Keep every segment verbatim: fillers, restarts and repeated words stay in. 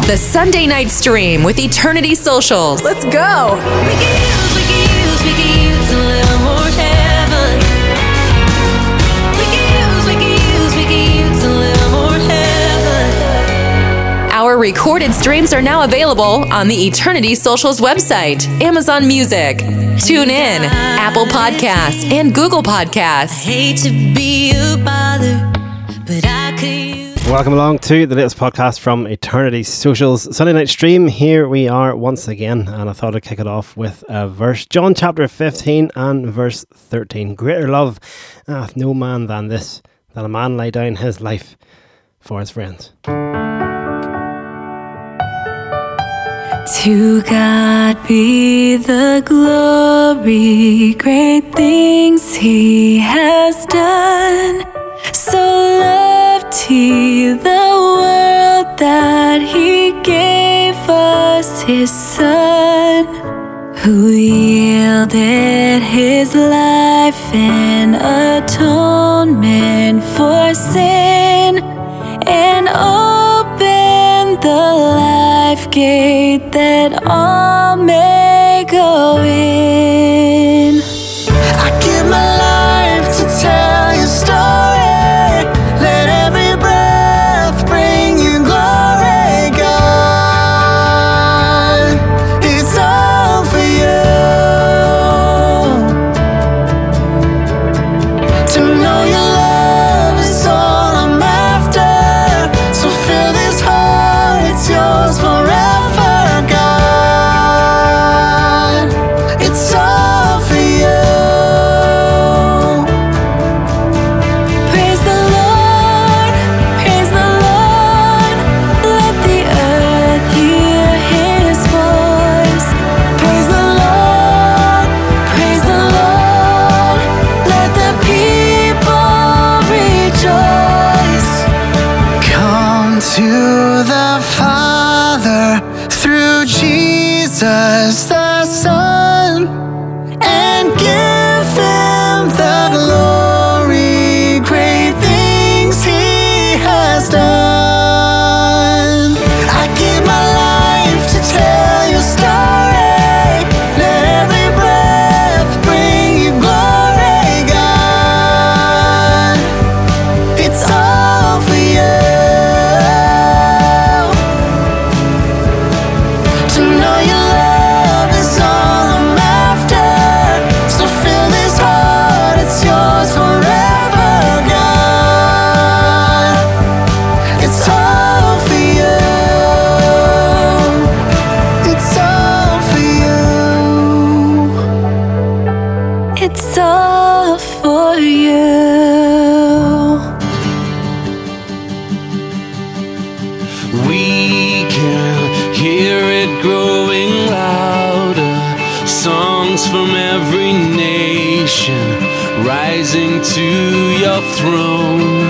The Sunday Night Stream with Eternity Socials. Let's go. We can use, we can use, we can use a little more heaven. We can use, we can use, we can use a little more heaven. Our recorded streams are now available on the Eternity Socials website, Amazon Music, TuneIn, Apple Podcasts, and Google Podcasts. I hate to be a bother, but I could use... Welcome along to the latest podcast from Eternity Socials Sunday Night Stream. Here we are once again, and I thought I'd kick it off with a verse. John chapter fifteen and verse thirteen. Greater love hath no man than this, that a man lay down his life for his friends. To God be the glory, great things he has done. So loved he the world that he gave us his Son, who yielded his life in atonement for sin, and opened the life gate that all may go in. I give my life to tell your story. Let every breath bring you glory, God. It's all for you. To know your love is all I'm after. So fill this heart, it's yours forever, God. It's all for you. Praise the Lord, praise the Lord, let the earth hear his voice. Praise the Lord, praise the Lord, let the people rejoice. Come to the Father through Jesus the Son, and give him the glory, great things he has done. I give my life to tell your story. Let every breath bring you glory, God. It's all for you. To know your love is all I'm after. So fill this heart, it's yours forever, God. It's all for you. It's all for you. It's all for you. We can hear it growing louder. Songs from every nation rising to your throne.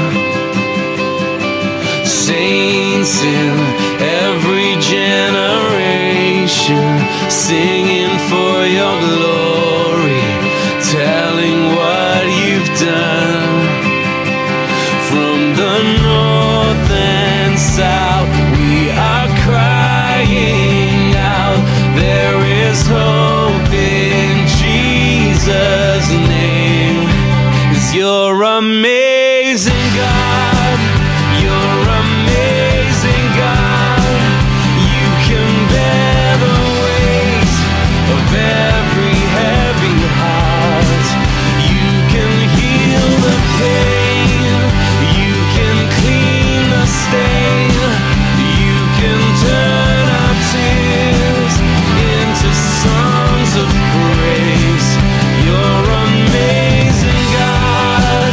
Saints in every generation singing for your glory, telling what you've done. From the north and south, we are crying out. There is hope in Jesus' name. 'Cause you're amazing, God. You're amazing, God. You can bear the weight of every heavy heart. You can heal the pain. You can clean the stain. You can turn our tears into songs of praise. You're amazing, God.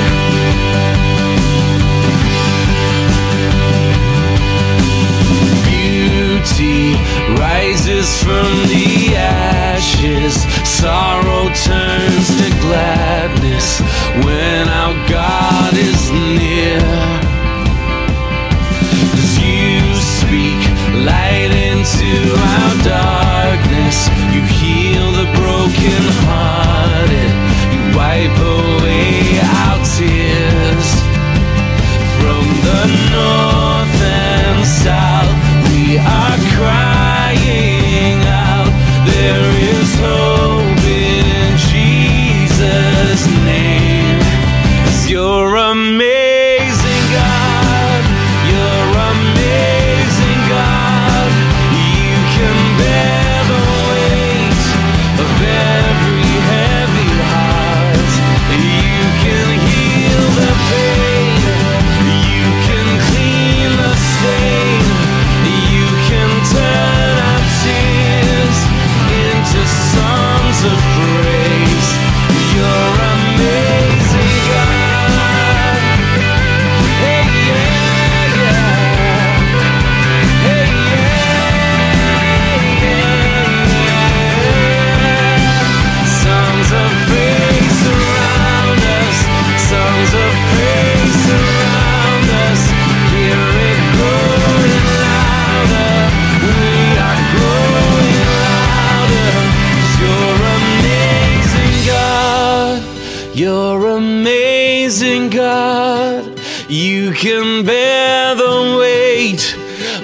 Beauty rises from the ashes. Sorrow turns to gladness when our God is near. 'Cause you speak light into our darkness. You heal the brokenhearted. You wipe away our tears. From the north and south, we are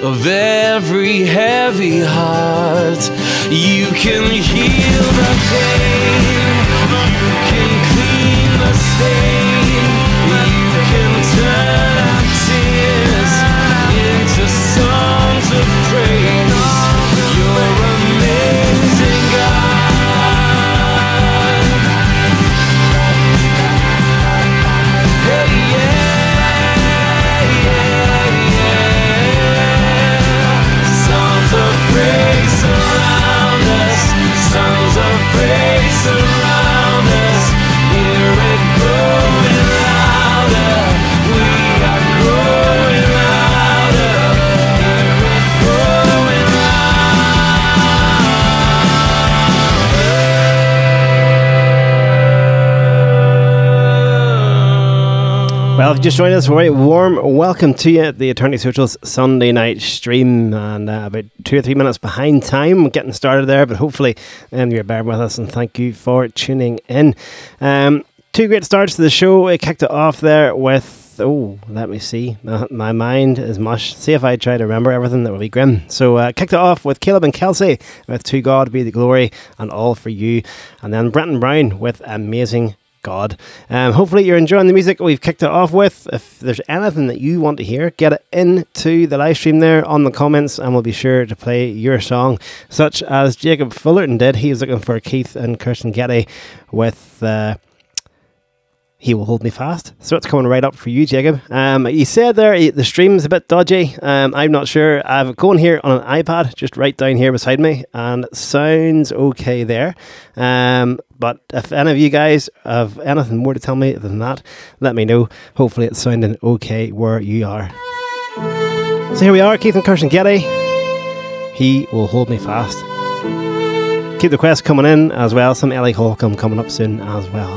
of every heavy heart. You can heal the pain, you can clean the stain, you can turn our tears into songs of praise. You're amazing, God. Hey, yeah, yeah, yeah. Songs of praise surround us, songs of praise surround us. Hear it growing louder, we are growing louder. Hear it growing louder. Well, if you just joined us, a very warm welcome to you at the Eternity Socials Sunday night stream, and uh, about two or three minutes behind time getting started there, but hopefully um, you're bearing with us, and thank you for tuning in. Um, two great starts to the show. I kicked it off there with, oh, let me see, my, my mind is mush. See if I try to remember everything, that would be grim. So uh, kicked it off with Caleb and Kelsey with To God Be the Glory and All For You, and then Brenton Brown with Amazing God. Um, hopefully you're enjoying the music we've kicked it off with. If there's anything that you want to hear, get it into the live stream there on the comments, and we'll be sure to play your song, such as Jacob Fullerton did. He was looking for Keith and Kirsten Getty with uh, He Will Hold Me Fast. So it's coming right up for you, Jacob. Um, you said there he- the stream's a bit dodgy. Um, I'm not sure. I've gone here on an iPad, just right down here beside me, and it sounds okay there. Um, but if any of you guys have anything more to tell me than that, let me know. Hopefully it's sounding okay where you are. So here we are, Keith and Kirsten Getty. He Will Hold Me Fast. Keep the requests coming in as well. Some Ellie Holcomb coming up soon as well.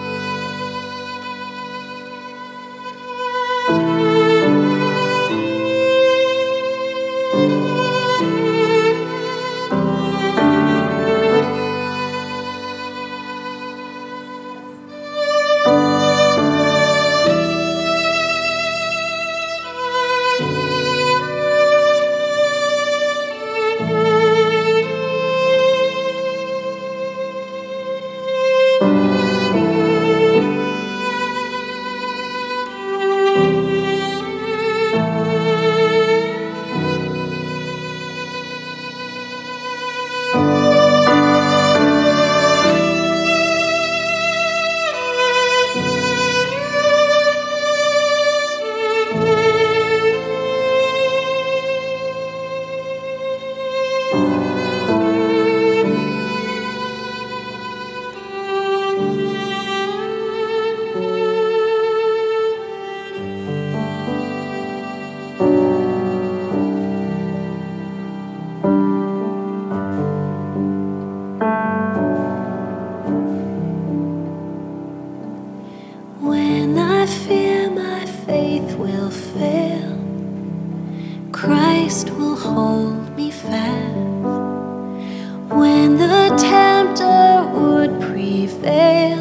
When I fear my faith will fail, Christ will hold me fast. When the tempter would prevail,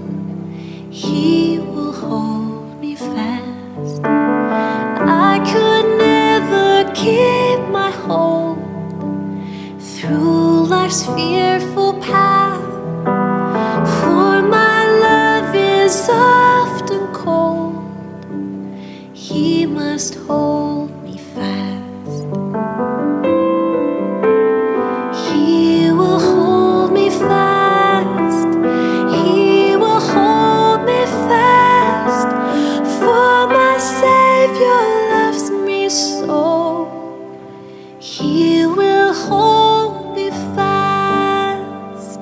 He will hold me fast. I could never keep my hold through life's fearful path, for my love is often cold. He must hold me fast. He will hold me fast. He will hold me fast. For my Savior loves me so. He will hold me fast.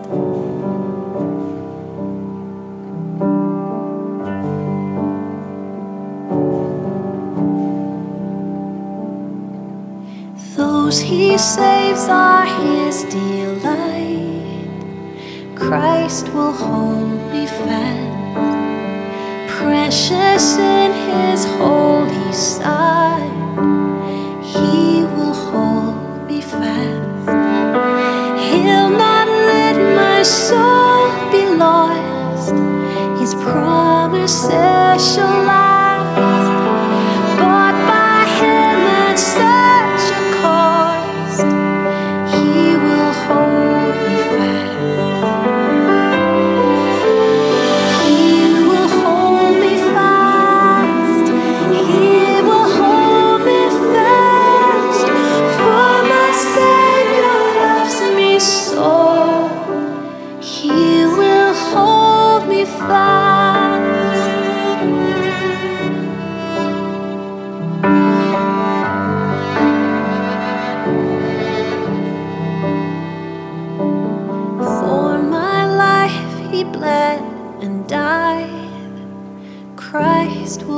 Those He saves are His delight. Christ will hold me fast. Precious in His holy sight, He will hold me fast. He'll not let my soul be lost. His promises shall last. Bought by Him and such a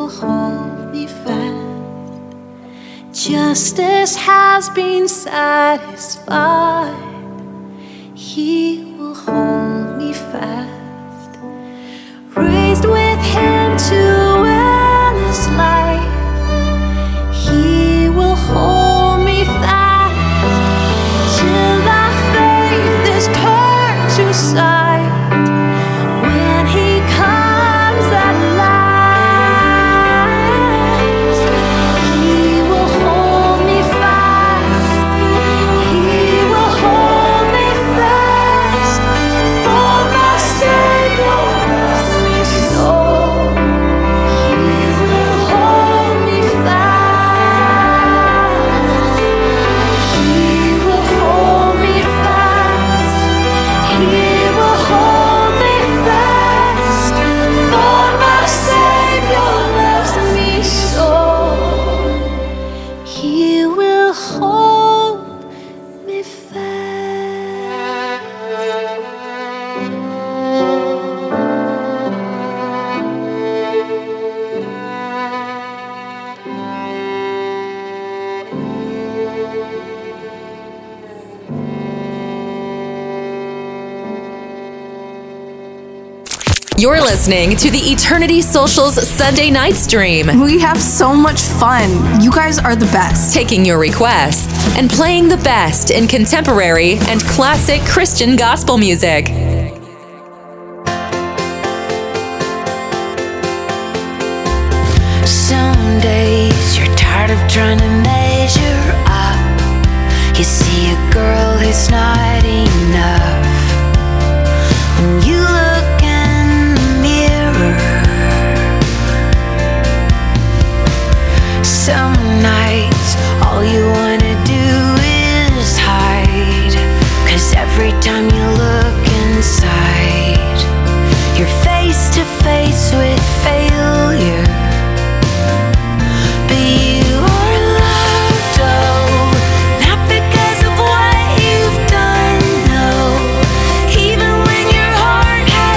will hold me fast. Justice has been satisfied. He will hold me fast. Raised with him to endless life. He will hold me fast till that faith is turned to sight. When he comes at last, he will hold me fast. He will hold me fast. For my Savior loves me so. He will hold me fast. He will hold me fast. He will hold me fast. For my Savior loves me so. He will hold me fast. You're listening to the Eternity Socials Sunday night stream, We have so much fun. You guys are the best. taking your requests and playing the best in contemporary and classic Christian gospel music. Some days you're tired of trying to measure up. You see a girl who's not enough. When you look in the mirror, some nights all you wanna do is hide. 'Cause every time you look inside, you're face to face with failure. But you are loved, oh, not because of what you've done, no. Even when your heart has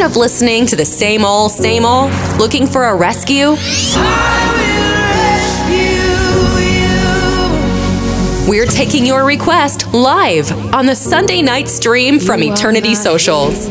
Tired of listening to the same old, same old? Looking for a rescue? We're taking your request live on the Sunday night stream from Eternity Socials.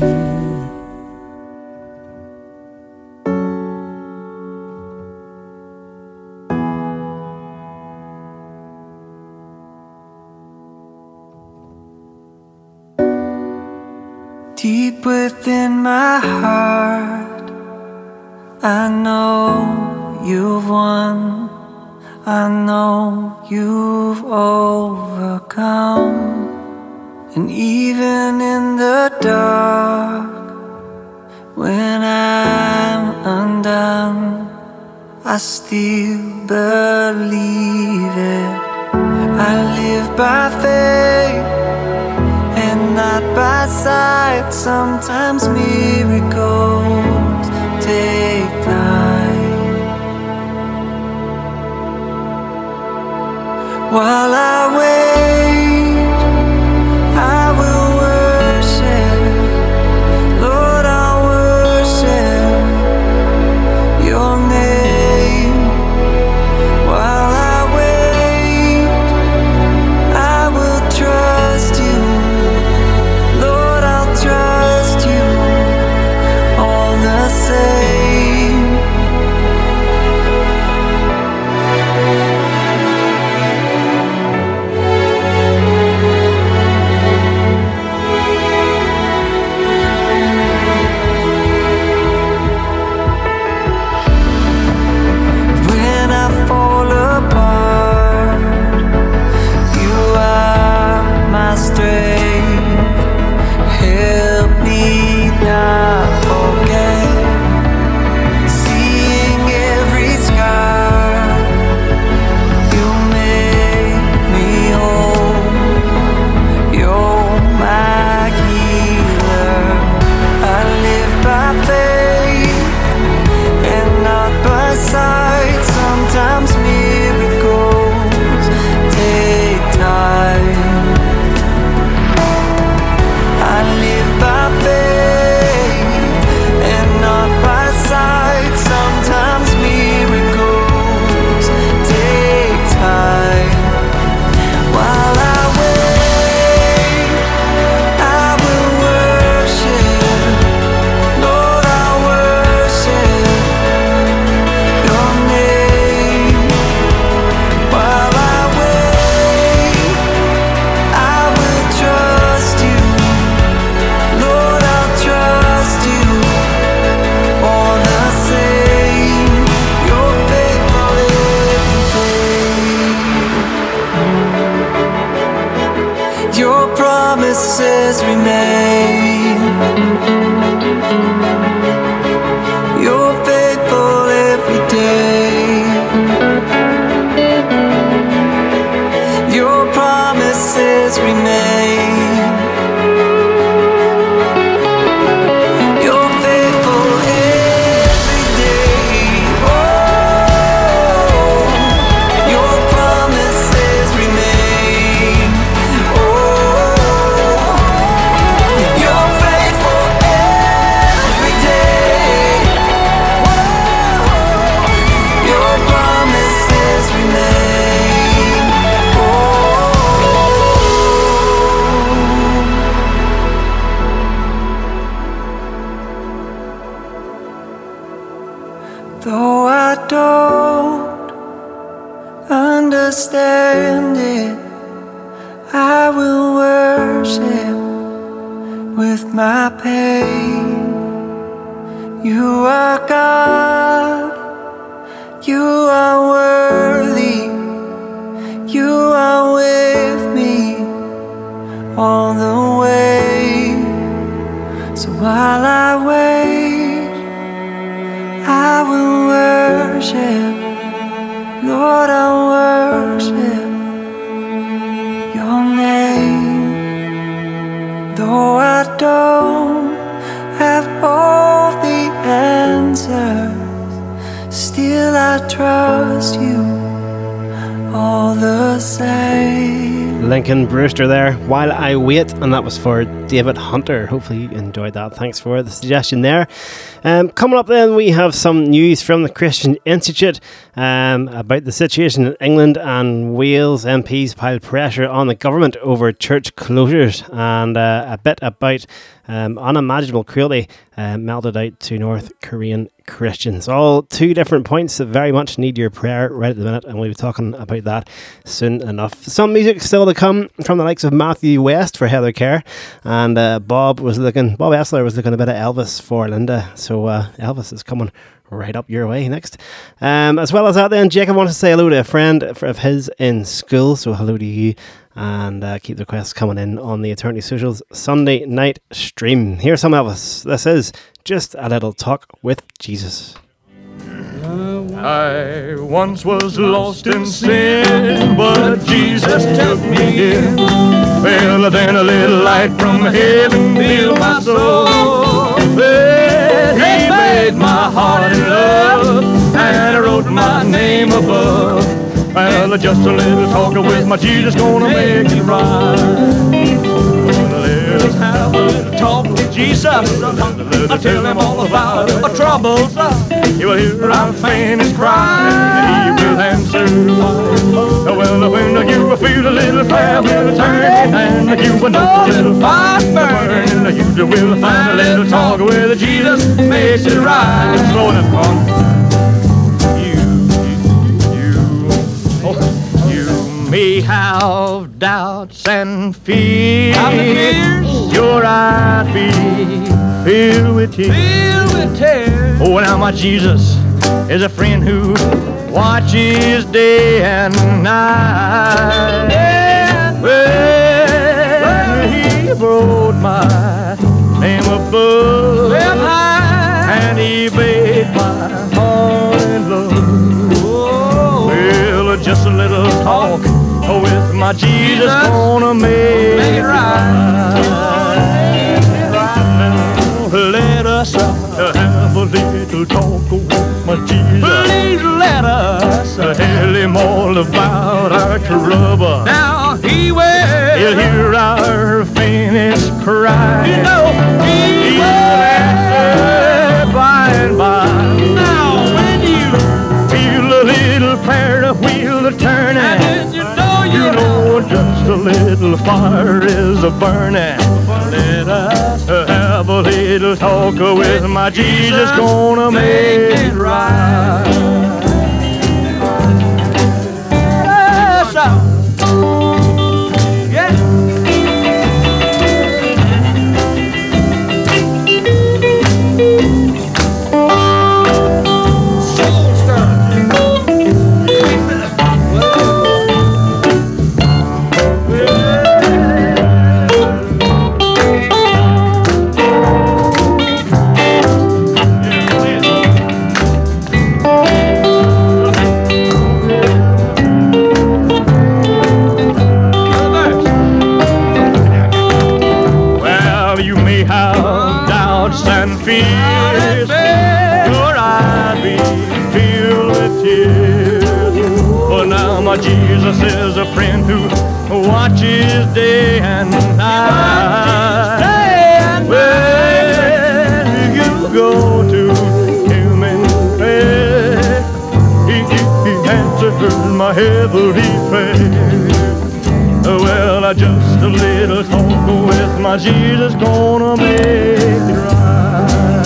Deep within my heart, I know you've won. I know you've overcome. And even in the dark, when I'm undone, I still believe it. I live by faith and not by sight. Sometimes miracles take time. While I wait, I will worship. Lord, I'll worship your name. While I wait, I will trust you. Lord, I'll trust you all the same. When I fall apart, you are my strength. Help me not forget. Seeing every scar, you make me whole. You're my healer. I live by faith and not by sight. Sometimes miracles take time. I live by faith and not by sight. Sometimes miracles take time. While I wait, I will worship. Lord, I'll worship your name. While I wait, I will trust you. Lord, I'll trust you all the same. You're faithful every day. Your promises remain. You're faithful every day. Your promises remain. You're faithful every day. Oh, your promises remain. Oh, you're faithful every day. Oh, your promises remain. Oh. Though I don't understand it, I will worship with my pain. You are God, you are worthy, you are with me all the way. So while I wait, I will worship. Lord, I'll worship your name. Though I don't have all the answers, still I trust you all the same. Lincoln Brewster there, While I Wait, and that was for David Hunter. Hopefully you enjoyed that. Thanks for the suggestion there. Um, coming up then, we have some news from the Christian Institute um, about the situation in England and Wales. M Ps piled pressure on the government over church closures, and uh, a bit about um, unimaginable cruelty uh, melded out to North Korean Christians. All two different points that very much need your prayer right at the minute, and we'll be talking about that soon enough. Some music still to come from the likes of Matthew West for Heather Kerr, and uh, Bob was looking, Bob Essler was looking a bit of Elvis for Linda. So uh, Elvis is coming right up your way next. Um, as well as that, then Jacob wants to say hello to a friend of his in school, so hello to you. And uh, keep the requests coming in on the Eternity Socials Sunday night stream. Here's some Elvis. This is Just a Little Talk with Jesus. I once was lost in sin, but Jesus took me in. Well, then a little light from heaven filled my soul. Well, he made my heart in love, and I wrote my name above. Well, just a little talking with my Jesus gonna make it right. Let's have a little talk with Jesus. I'll tell him all about our troubles. He will hear our faintest cry, and he will answer. Well, when you feel a little fire will turn, and you will know a little fire burning, you will find a little talk with Jesus makes it right. Slow enough, come on. May have doubts and fears, your eyes be filled with tears. Filled with tears. Oh, now my Jesus is a friend who watches day and night. Yeah. Well, he wrote my name above, and he made my heart in love. Oh. Well, just a little talk with my Jesus gonna make it right. Let us have a little talk with my Jesus. Please let us tell him all about our trouble. Now he will. He'll hear our faintest cry. You know he, he will answer by and by. Now when you feel a little prayer wheel turning, and you know you know just a little fire is a burning. Let us have a little talk with my Jesus gonna make it right. Yes, fears, your eyes be filled with tears. But now my Jesus is a friend who watches day and night. When you go to him in prayer, he, he answers my heavenly prayer. Well, I just a little talk with my Jesus gonna make it right.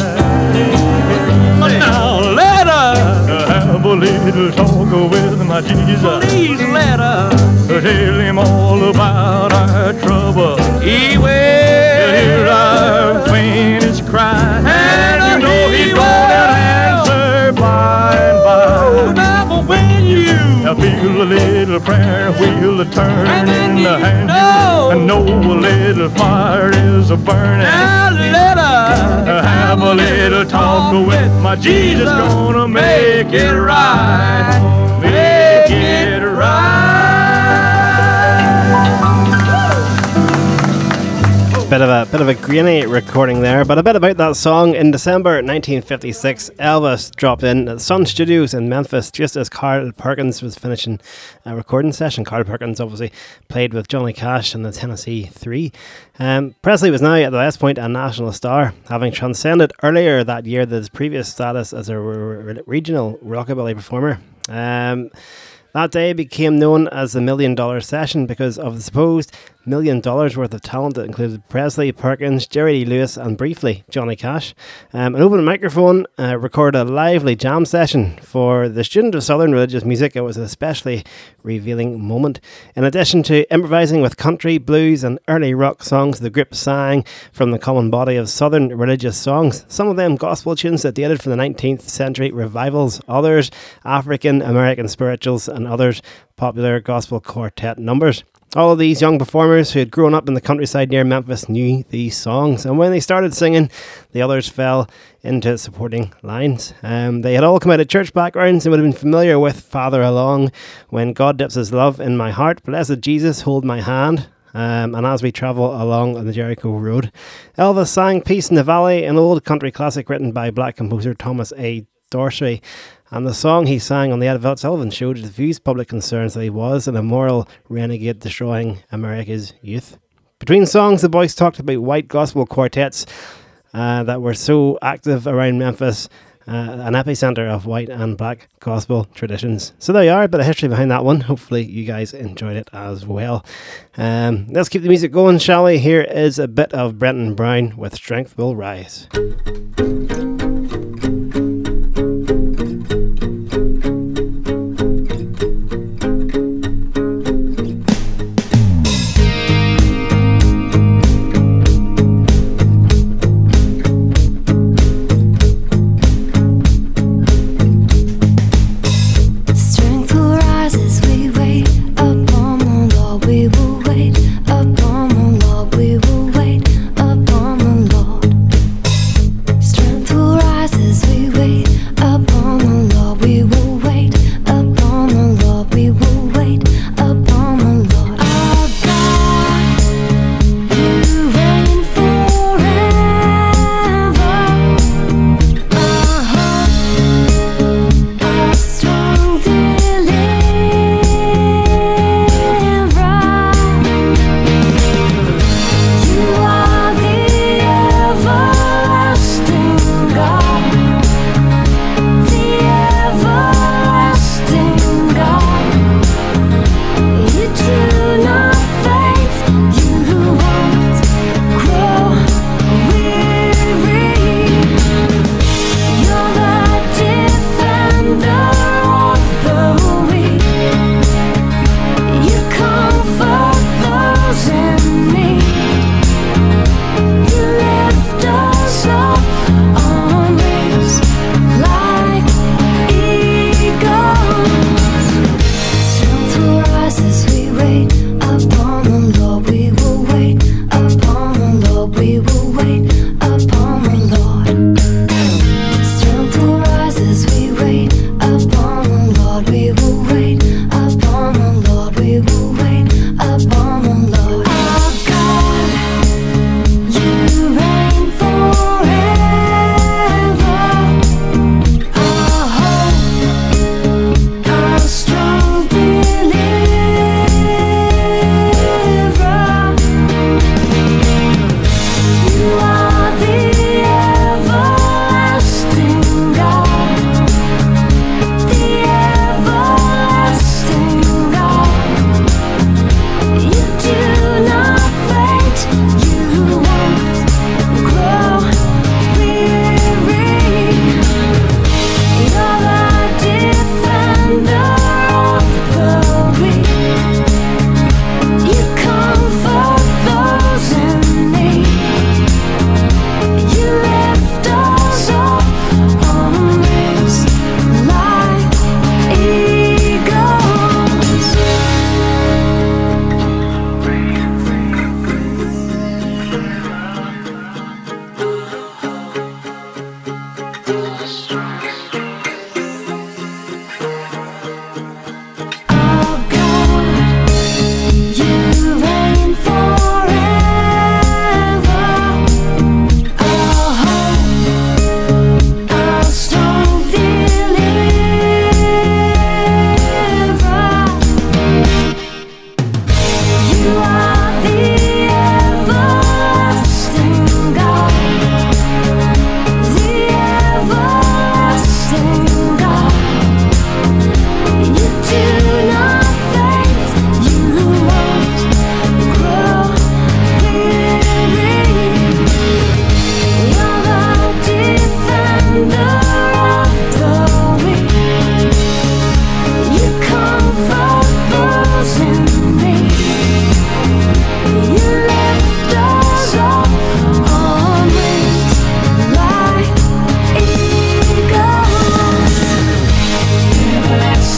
Now let us have a little talk with my Jesus. Please let us tell him all about our trouble. He will hear our faintest cry, and you know he won't answer by and by. Now when you feel a little prayer wheel turn, and then you and know, you know a little fire is a burning. Now let us have a little talk with my Jesus gonna make it right. Make it right. Bit of a Bit of a grainy recording there, but a bit about that song. In December nineteen fifty-six, Elvis dropped in at Sun Studios in Memphis just as Carl Perkins was finishing a recording session. Carl Perkins obviously played with Johnny Cash in the Tennessee Three. Um, Presley was now at the highest point a national star, having transcended earlier that year his previous status as a re- regional rockabilly performer. Um, That day became known as the Million Dollar Session because of the supposed million dollars worth of talent that included Presley, Perkins, Jerry Lee Lewis and briefly Johnny Cash. Um, an open microphone uh, recorded a lively jam session. For the student of Southern religious music, it was an especially revealing moment. In addition to improvising with country, blues and early rock songs, the group sang from the common body of Southern religious songs, some of them gospel tunes that dated from the nineteenth century revivals, others African American spirituals and others popular gospel quartet numbers. All of these young performers who had grown up in the countryside near Memphis knew these songs, and when they started singing, the others fell into supporting lines. Um, they had all come out of church backgrounds and would have been familiar with Father Along, When God Dips His Love in My Heart, Blessed Jesus, Hold My Hand, Um, and As We Travel Along on the Jericho Road. Elvis sang Peace in the Valley, an old country classic written by black composer Thomas A. Dorsey. And the song he sang on the Ed Sullivan Show diffused public concerns that he was an immoral renegade destroying America's youth. Between songs, the boys talked about white gospel quartets uh, that were so active around Memphis, uh, an epicenter of white and black gospel traditions. So there you are, a bit of history behind that one. Hopefully you guys enjoyed it as well. Um, let's keep the music going, shall we? Here is a bit of Brenton Brown with Strength Will Rise. Strength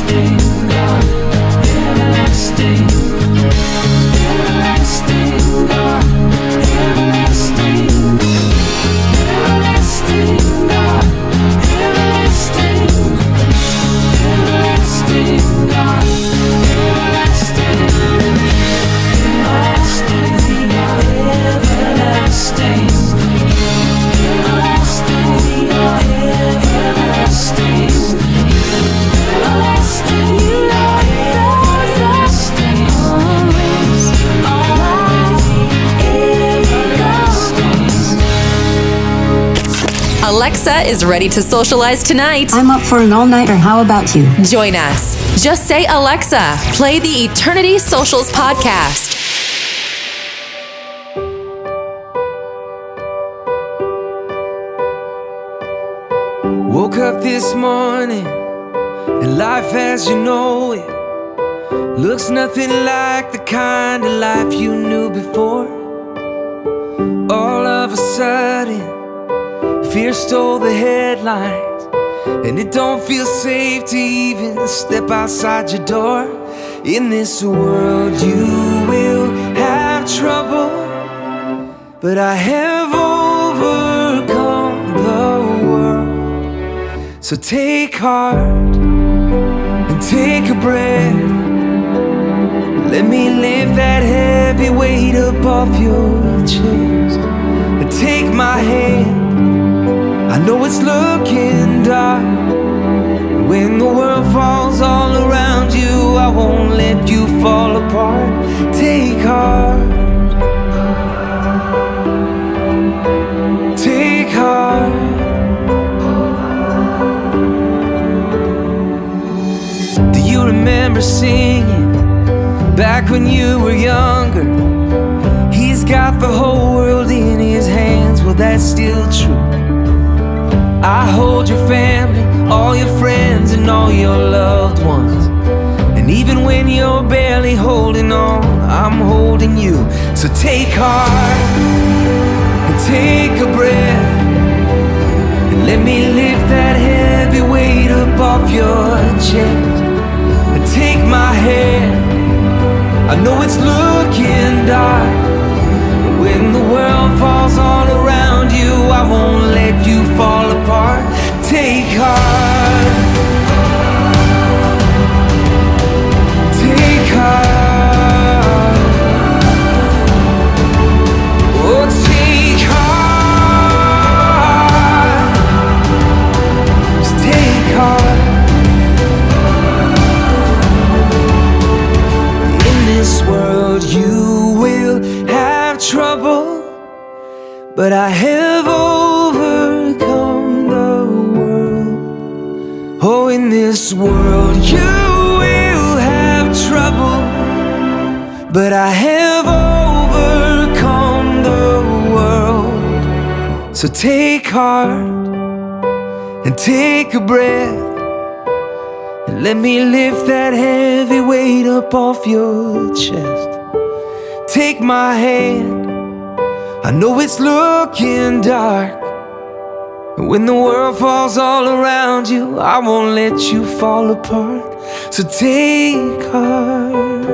everlasting God, everlasting, everlasting God, everlasting, everlasting God, everlasting, everlasting God, everlasting, everlasting God, everlasting, everlasting God, everlasting. Alexa is ready to socialize tonight. I'm up for an all-nighter. How about you? Join us. Just say, Alexa, play the Eternity Socials podcast. Woke up this morning and life as you know it looks nothing like the kind of life you knew before. All of a sudden fear stole the headlines, and it don't feel safe to even step outside your door. In this world you will have trouble, but I have overcome the world. So take heart and take a breath. Let me lift that heavy weight up off your chest. And take my hand, I know it's looking dark. When the world falls all around you, I won't let you fall apart. Take heart, take heart. Do you remember singing back when you were younger? He's got the whole world in his hands. Well, that's still true. I hold your family, all your friends, and all your loved ones. And even when you're barely holding on, I'm holding you. So take heart and take a breath, and let me lift that heavy weight up off your chest. And take my hand, I know it's looking dark. When the world falls all around you, I won't let you fall apart. Take heart, take heart, oh take heart, just take heart. In this world you will have trouble, but I have overcome the world. Oh, in this world you will have trouble, but I have overcome the world. So take heart and take a breath, and let me lift that heavy weight up off your chest. Take my hand, I know it's looking dark. And when the world falls all around you, I won't let you fall apart. So take heart,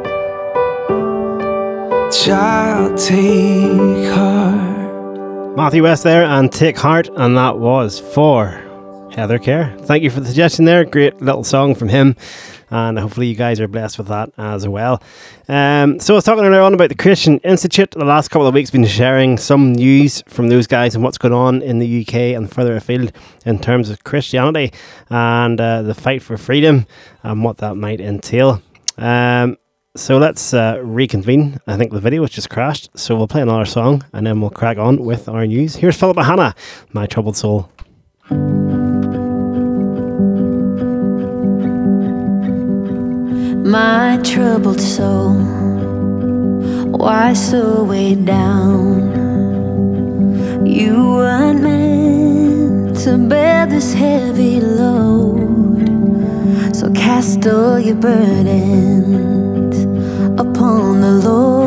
child, take heart. Matthew West there, and Take Heart, and that was for Heather Kerr. Thank you for the suggestion there. Great little song from him, and hopefully you guys are blessed with that as well. Um, so I was talking earlier on about the Christian Institute. The last couple of weeks been sharing some news from those guys and what's going on in the U K and further afield in terms of Christianity and uh, the fight for freedom and what that might entail. Um, so let's uh, reconvene. I think the video has just crashed, so we'll play another song and then we'll crack on with our news. Here's Philip Hanna, My Troubled Soul. My troubled soul, why so weighed down? You weren't meant to bear this heavy load, so cast all your burdens upon the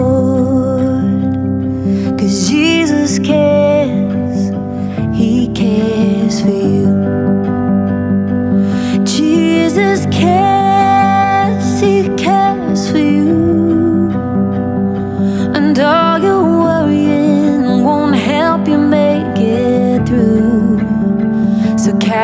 Lord. 'Cause Jesus cares, He cares for you. Jesus cares,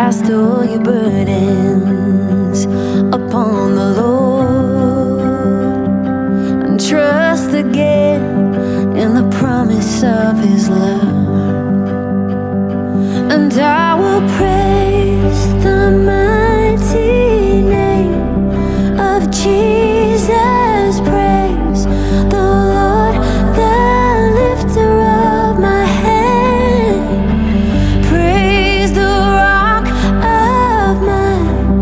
cast all your burdens upon the Lord and trust again in the promise of His love. And I will praise the mighty name of Jesus. Praise the Lord, the lifter of my head. Praise the rock of my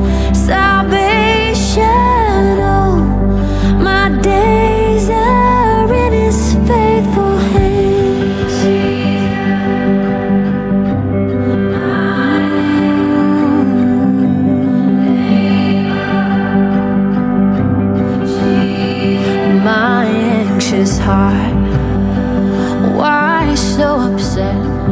salvation. Oh, my days are in His faithful hands. My anxious heart, why so upset?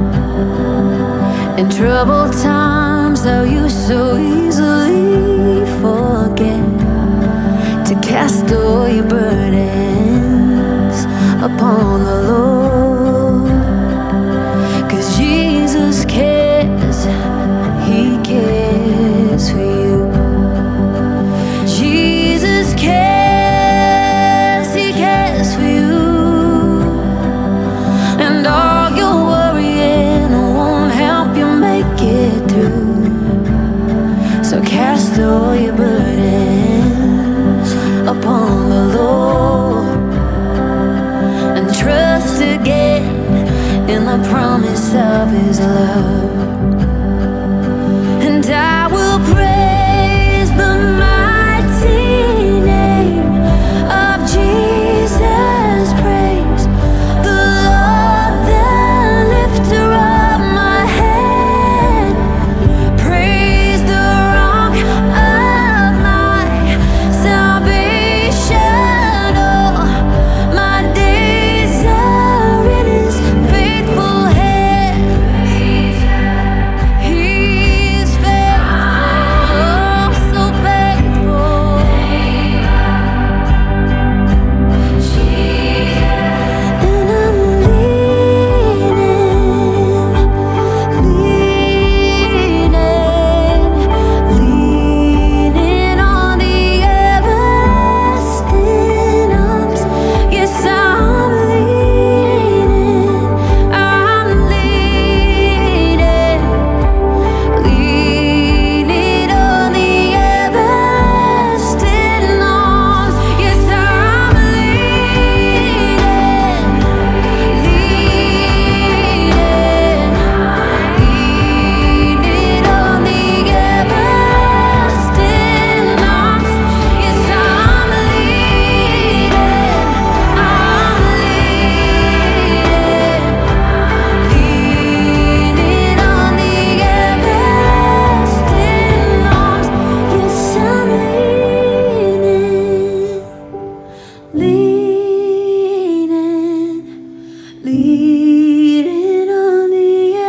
In troubled times, though you so easily forget to cast all your burdens upon the Lord. 'Cause Jesus cares, He cares for you. Jesus cares, He cares for you. And all your worrying won't help you make it through. So cast all your burdens upon the Lord and trust again in the promise of His love. And I will praise the mighty name of Jesus. Praise the Lord, the lifter of my head. Praise the rock of my salvation. Oh, my days are in His faithful hand. He's faithful, oh, so faithful. And I'm leaning, leaning, leaning on the everlasting arms. Yes, I'm leaning, I'm leaning, leaning on the everlasting arms. Yes, I'm leaning, leaning, leaning on the everlasting arms. Yes, I'm leaning, I'm leaning, leaning on the everlasting arms. Yes, I'm leaning, leaning, leaning on the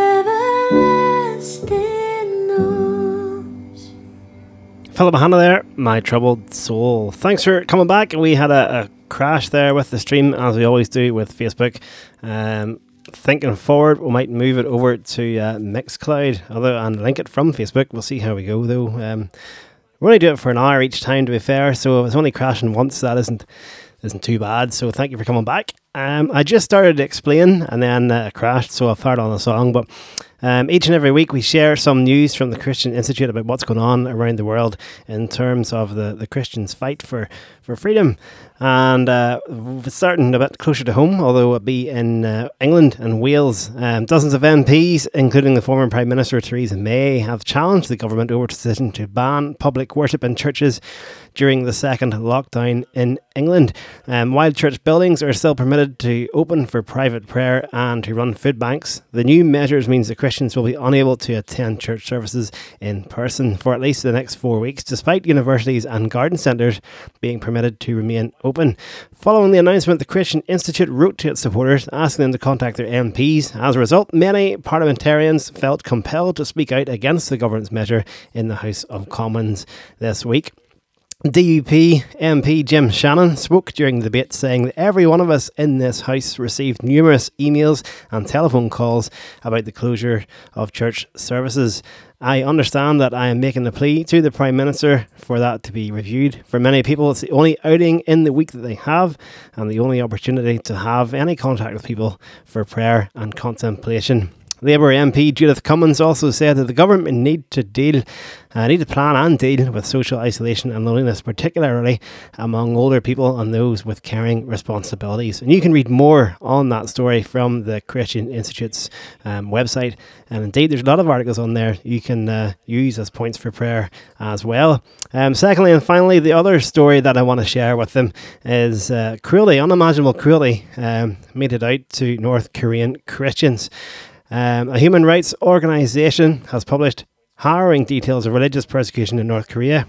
everlasting arms. Philip Hanna there, My Troubled Soul. Thanks for coming back. We had a, a crash there with the stream, as we always do with Facebook. Um, thinking forward, we might move it over to uh, Mixcloud although, and link it from Facebook. We'll see how we go, though. Um, we only do it for an hour each time, to be fair, so if it's only crashing once, that isn't isn't too bad. So thank you for coming back. Um, I just started to explain and then uh, crashed, so I fired on a song. But um, each and every week we share some news from the Christian Institute about what's going on around the world in terms of the, the Christians' fight for, for freedom. And uh, it's starting a bit closer to home, although it be in uh, England and Wales. Um, dozens of M Ps, including the former Prime Minister Theresa May, have challenged the government over its decision to ban public worship in churches during the second lockdown in England. Um, while church buildings are still permitted to open for private prayer and to run food banks, the new measures means that Christians will be unable to attend church services in person for at least the next four weeks, despite universities and garden centres being permitted to remain open. Following the announcement, the Christian Institute wrote to its supporters asking them to contact their M Ps. As a result, many parliamentarians felt compelled to speak out against the government's measure in the House of Commons this week. D U P M P Jim Shannon spoke during the debate, saying that every one of us in this house received numerous emails and telephone calls about the closure of church services. I understand that I am making a plea to the Prime Minister for that to be reviewed. For many people, it's the only outing in the week that they have and the only opportunity to have any contact with people for prayer and contemplation. Labour M P Judith Cummins also said that the government need to deal, uh, need to plan and deal with social isolation and loneliness, particularly among older people and those with caring responsibilities. And you can read more on that story from the Christian Institute's um, website. And indeed, there's a lot of articles on there you can uh, use as points for prayer as well. Um, secondly and finally, the other story that I want to share with them is uh, cruelty, unimaginable cruelty um, meted out to North Korean Christians. Um, a human rights organisation has published harrowing details of religious persecution in North Korea.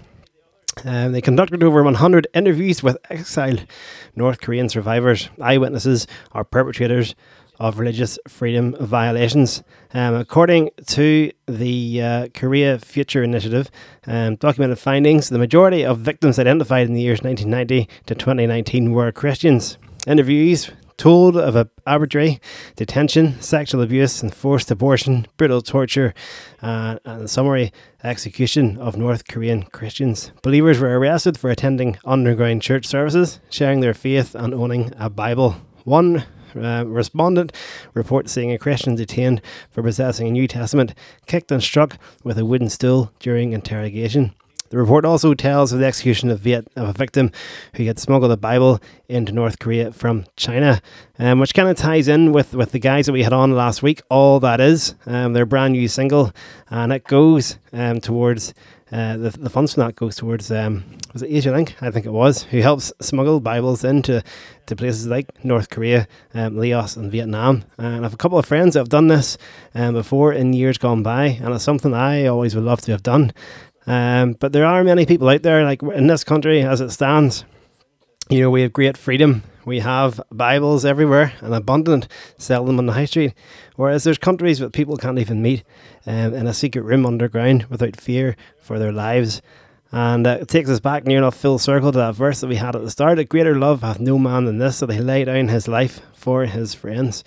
Um, they conducted over one hundred interviews with exiled North Korean survivors, eyewitnesses, or perpetrators of religious freedom violations. Um, according to the uh, Korea Future Initiative um, documented findings, the majority of victims identified in the years nineteen ninety to twenty nineteen were Christians. Interviewees told of a arbitrary detention, sexual abuse and forced abortion, brutal torture uh, and summary execution of North Korean Christians. Believers were arrested for attending underground church services, sharing their faith and owning a Bible. One uh, respondent reports seeing a Christian detained for possessing a New Testament kicked and struck with a wooden stool during interrogation. The report also tells of the execution of, Viet- of a victim who had smuggled a Bible into North Korea from China, um, which kind of ties in with, with the guys that we had on last week, All That Is, um, their brand new single, and it goes um, towards, uh, the, the funds from that goes towards, um, was it Asia Link, I think it was, who helps smuggle Bibles into to places like North Korea, um, Laos and Vietnam. And I have a couple of friends that have done this um, before in years gone by, and it's something I always would love to have done. Um, but there are many people out there, like in this country as it stands, you know, we have great freedom. We have Bibles everywhere and abundant, sell them on the high street. Whereas there's countries that people can't even meet um, in a secret room underground without fear for their lives. And uh, it takes us back near enough full circle to that verse that we had at the start. A greater love hath no man than this, that he lay down his life for his friends.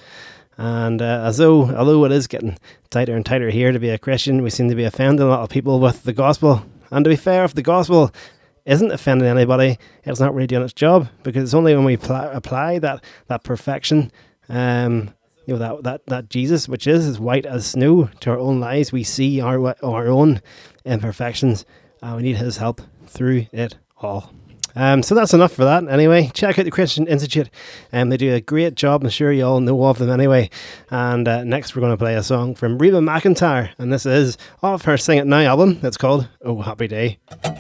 And uh, as though, although it is getting tighter and tighter here to be a Christian, we seem to be offending a lot of people with the gospel. And to be fair, if the gospel isn't offending anybody, it's not really doing its job, because it's only when we pl- apply that that perfection, um, you know, that, that that Jesus, which is as white as snow, to our own lives, we see our our own imperfections, and we need His help through it all. Um, so that's enough for that. Anyway, check out the Christian Institute. Um, they do a great job. I'm sure you all know of them anyway. And uh, next we're going to play a song from Reba McEntire. And this is off her Sing It Now album. It's called Oh Happy Day.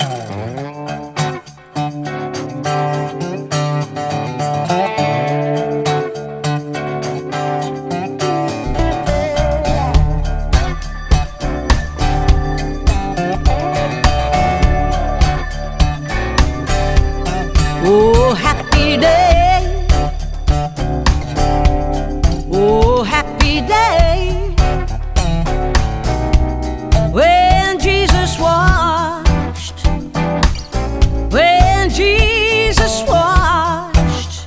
Oh, happy day. Oh, happy day. When Jesus washed. When Jesus washed.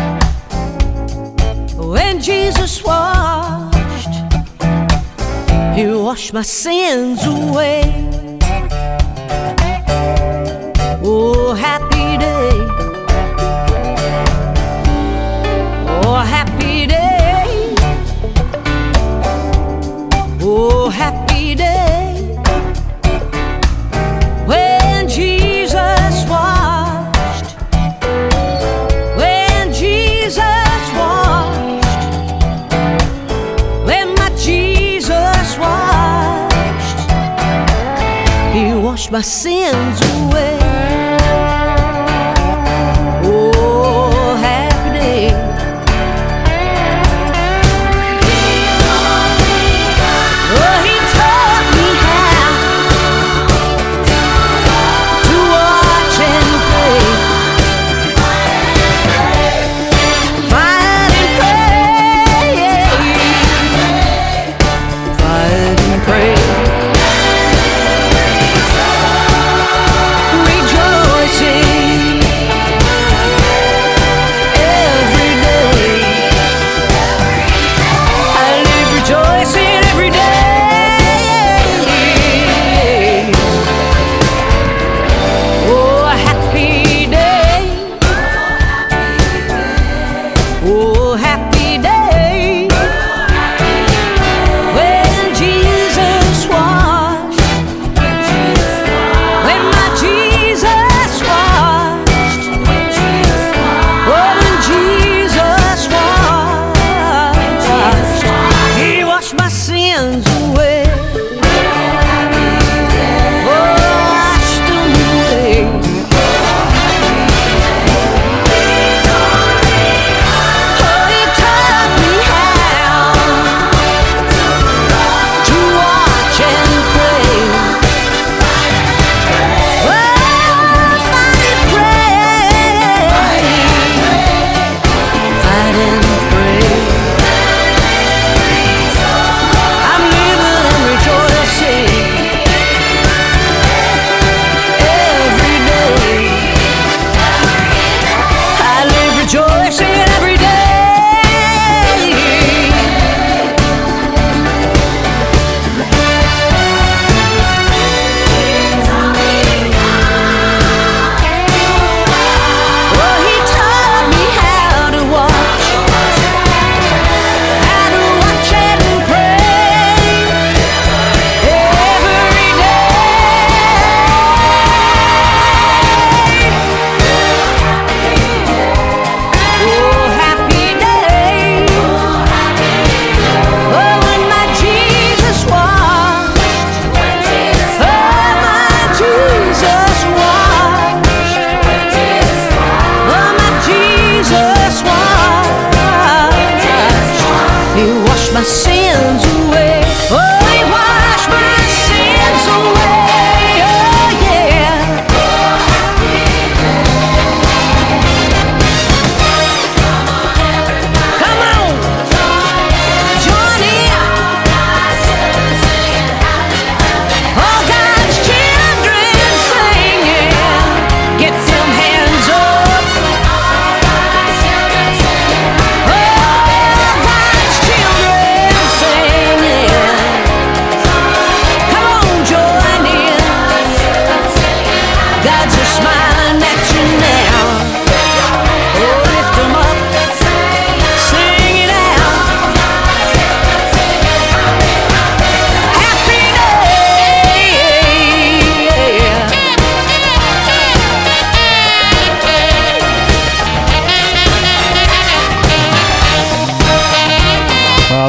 When Jesus washed. He washed my sins away. Oh, happy day. Oh, happy day. Oh, happy day. When Jesus washed. When Jesus washed. When my Jesus washed. He washed my sins away. Oh, happy day.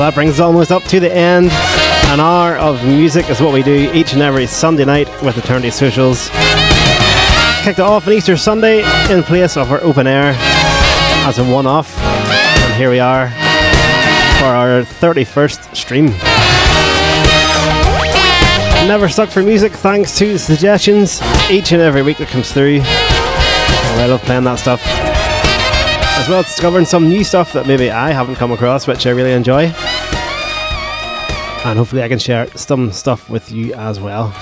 that brings us almost up to the end. An hour of music is what we do each and every Sunday night with Eternity Socials. Kicked it off on Easter Sunday in place of our open air as a one-off. And here we are for our thirty-first stream. Never stuck for music, thanks to the suggestions each and every week that comes through. Oh, I love playing that stuff. As well as discovering some new stuff that maybe I haven't come across, which I really enjoy. And hopefully I can share some stuff with you as well.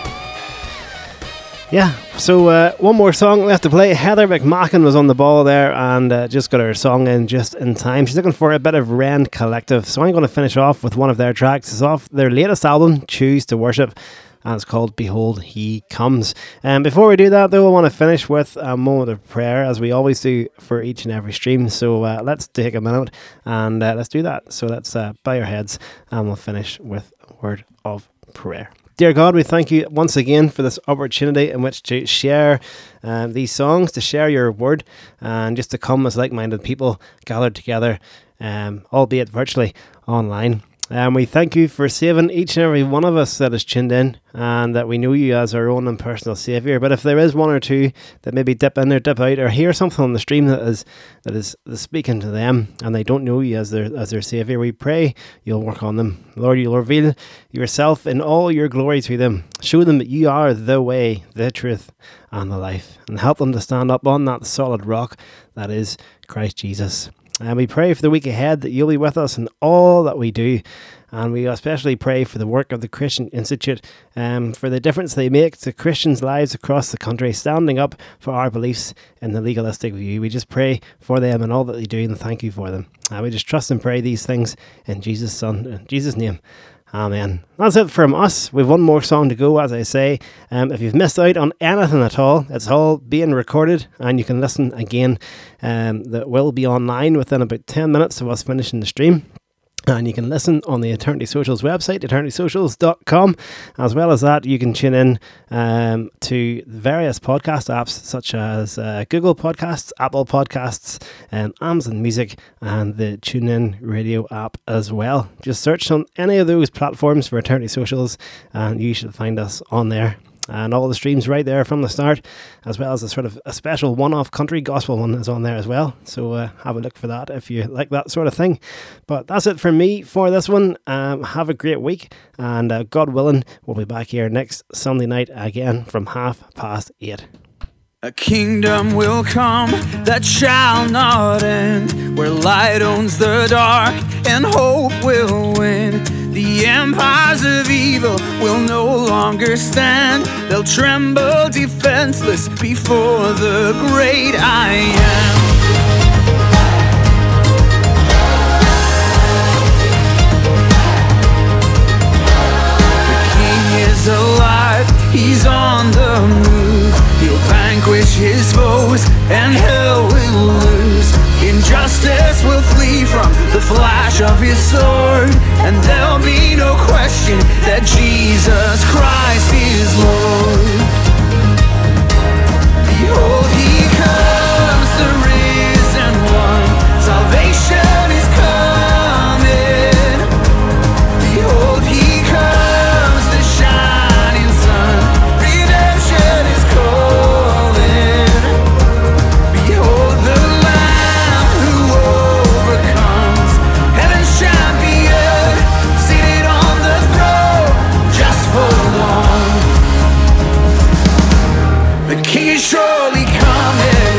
Yeah, so uh, one more song left to play. Heather McMacken was on the ball there and uh, just got her song in just in time. She's looking for a bit of Rend Collective, so I'm going to finish off with one of their tracks. It's off their latest album, Choose to Worship, and it's called Behold He Comes. And um, before we do that though, I want to finish with a moment of prayer, as we always do for each and every stream. So uh, let's take a minute and uh, let's do that. So let's uh, bow your heads and we'll finish with a word of prayer. Dear God, we thank you once again for this opportunity in which to share um, these songs, to share your word, and just to come as like-minded people gathered together, um, albeit virtually online. And we thank you for saving each and every one of us that is tuned in, and that we know you as our own and personal saviour. But if there is one or two that maybe dip in or dip out, or hear something on the stream that is that is, is speaking to them, and they don't know you as their as their saviour, we pray you'll work on them. Lord, you'll reveal yourself in all your glory to them. Show them that you are the way, the truth, and the life, and help them to stand up on that solid rock that is Christ Jesus. And we pray for the week ahead that you'll be with us in all that we do. And we especially pray for the work of the Christian Institute, um, for the difference they make to Christians' lives across the country, standing up for our beliefs in the legalistic view. We just pray for them and all that they do, and thank you for them. And we just trust and pray these things in Jesus' Son, in Jesus' name. Amen. That's it from us. We've one more song to go, as I say. Um, if you've missed out on anything at all, it's all being recorded and you can listen again. Um, that will be online within about ten minutes of us finishing the stream. And you can listen on the Eternity Socials website, eternity socials dot com. As well as that, you can tune in um, to various podcast apps such as uh, Google Podcasts, Apple Podcasts, and Amazon Music, and the TuneIn Radio app as well. Just search on any of those platforms for Eternity Socials and you should find us on there. And all the streams right there from the start, as well as a sort of a special one-off country gospel one is on there as well. So uh, have a look for that if you like that sort of thing. But that's it from me for this one. Um, have a great week, and uh, God willing, we'll be back here next Sunday night again from half past eight. A kingdom will come that shall not end, where light owns the dark and hope will win. The empires of evil will no longer stand. They'll tremble defenseless before the great I am. The King is alive, he's on the move. He'll vanquish his foes and hell will lose. Injustice will flee from the flash of his sword, and there'll be no question that Jesus Christ is Lord. Behold, he comes, the risen one. Salvation is coming. Behold, he comes, the shining sun. Redemption is calling. Behold, the Lamb who overcomes, heaven's champion, seated on the throne, just for one. The King is surely coming.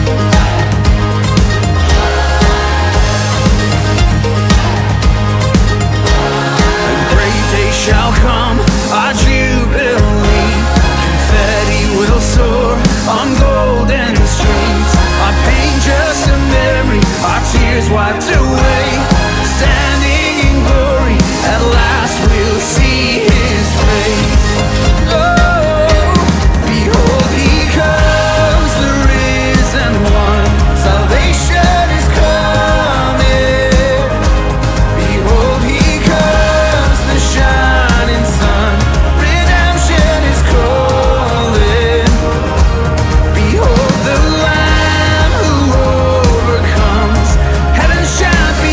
A great day shall come, our jubilee. Confetti will soar on golden streets. Our pain just a memory, our tears wiped away. Standing in glory, at last we'll see his face. Oh, behold, he comes, the risen one. Salvation is coming. Behold, he comes, the shining sun. Redemption is calling. Behold, the Lamb who overcomes, heaven's champion.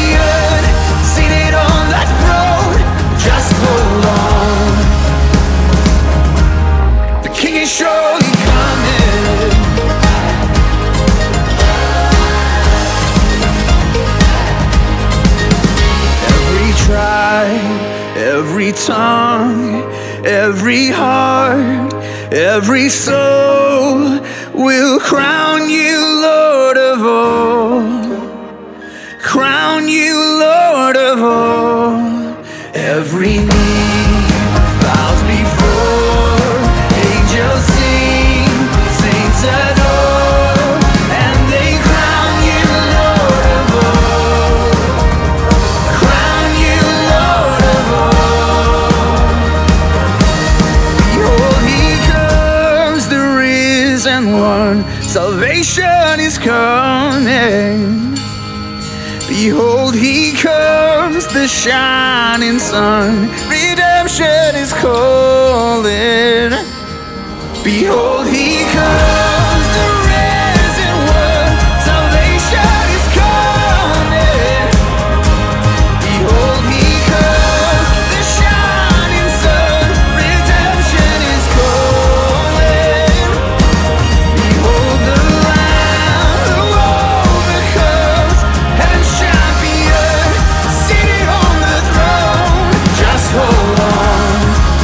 every heart, every soul will crown you Lord of all. Crown you Lord of all. Every knee bows before, angels sing, saints adore, and they crown you Lord of all. Crown you Lord of all. Behold, he comes, the risen one. Salvation is coming. Behold, he comes, the shining sun. Redemption is calling. Behold, he comes, the risen one. Salvation is coming. Behold, he comes, the shining sun. Redemption is calling. Behold, the Lamb who overcomes, heaven's champion, seated on the throne. Just hold on.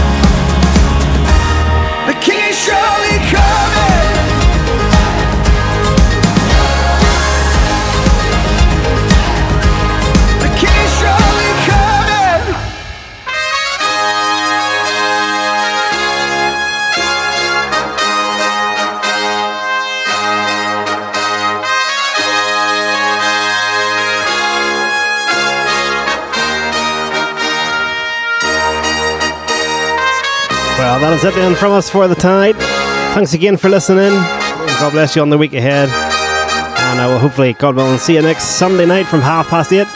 The King is surely coming. The King is surely coming. Well, that is it then from us for the tide. Thanks again for listening. God bless you on the week ahead. And I will hopefully, God willing, see you next Sunday night from half past eight.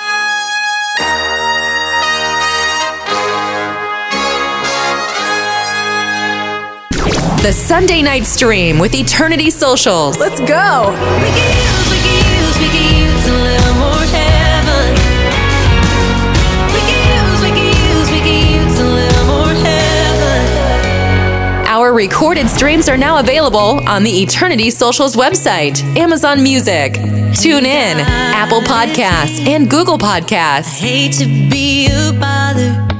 The Sunday night stream with Eternity Socials. Let's go. We could use, we could use, we could use a little more heaven. We could use, we could use, we could use a little more heaven. Our recorded streams are now available on the Eternity Socials website, Amazon Music, TuneIn, Apple Podcasts, and Google Podcasts. Hate to be a bother.